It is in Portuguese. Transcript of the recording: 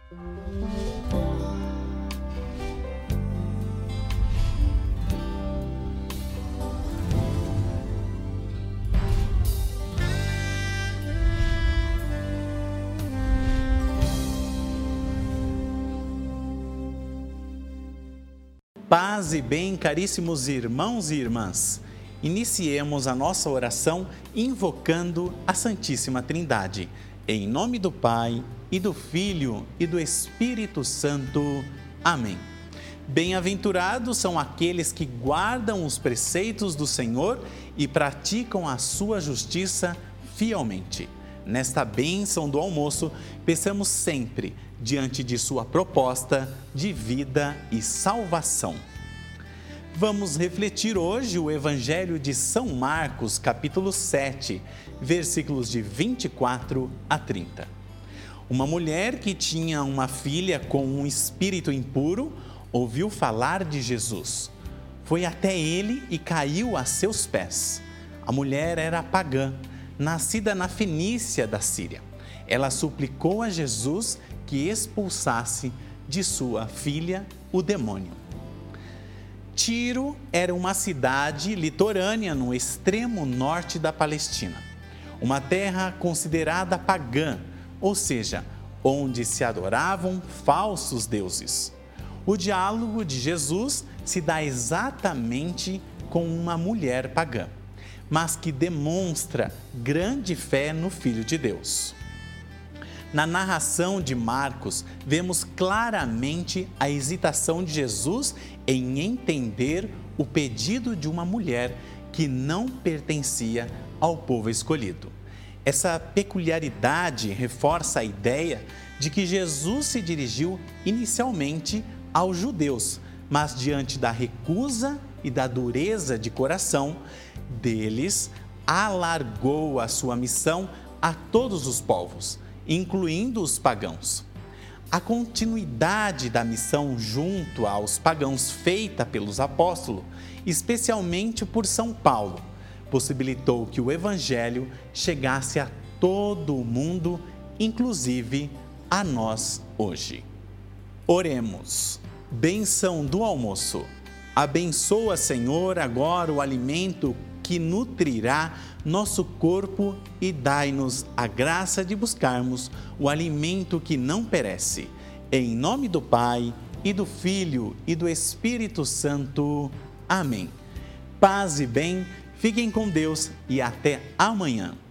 Paz e bem, caríssimos irmãos e irmãs. Iniciemos a nossa oração invocando a Santíssima Trindade. Em nome do Pai, e do Filho, e do Espírito Santo. Amém. Bem-aventurados são aqueles que guardam os preceitos do Senhor e praticam a sua justiça fielmente. Nesta bênção do almoço, peçamos sempre diante de sua proposta de vida e salvação. Vamos refletir hoje o Evangelho de São Marcos, capítulo 7, versículos de 24 a 30. Uma mulher que tinha uma filha com um espírito impuro ouviu falar de Jesus. Foi até ele e caiu a seus pés. A mulher era pagã, nascida na Fenícia da Síria. Ela suplicou a Jesus que expulsasse de sua filha o demônio. Tiro era uma cidade litorânea no extremo norte da Palestina, uma terra considerada pagã, ou seja, onde se adoravam falsos deuses. O diálogo de Jesus se dá exatamente com uma mulher pagã, mas que demonstra grande fé no Filho de Deus. Na narração de Marcos, vemos claramente a hesitação de Jesus em entender o pedido de uma mulher que não pertencia ao povo escolhido. Essa peculiaridade reforça a ideia de que Jesus se dirigiu inicialmente aos judeus, mas diante da recusa e da dureza de coração deles, alargou a sua missão a todos os povos, incluindo os pagãos. A continuidade da missão junto aos pagãos feita pelos apóstolos, especialmente por São Paulo, possibilitou que o Evangelho chegasse a todo o mundo, inclusive a nós hoje. Oremos. Bênção do almoço. Abençoa, Senhor, agora o alimento que nutrirá nosso corpo e dai-nos a graça de buscarmos o alimento que não perece. Em nome do Pai, e do Filho, e do Espírito Santo. Amém. Paz e bem, fiquem com Deus e até amanhã.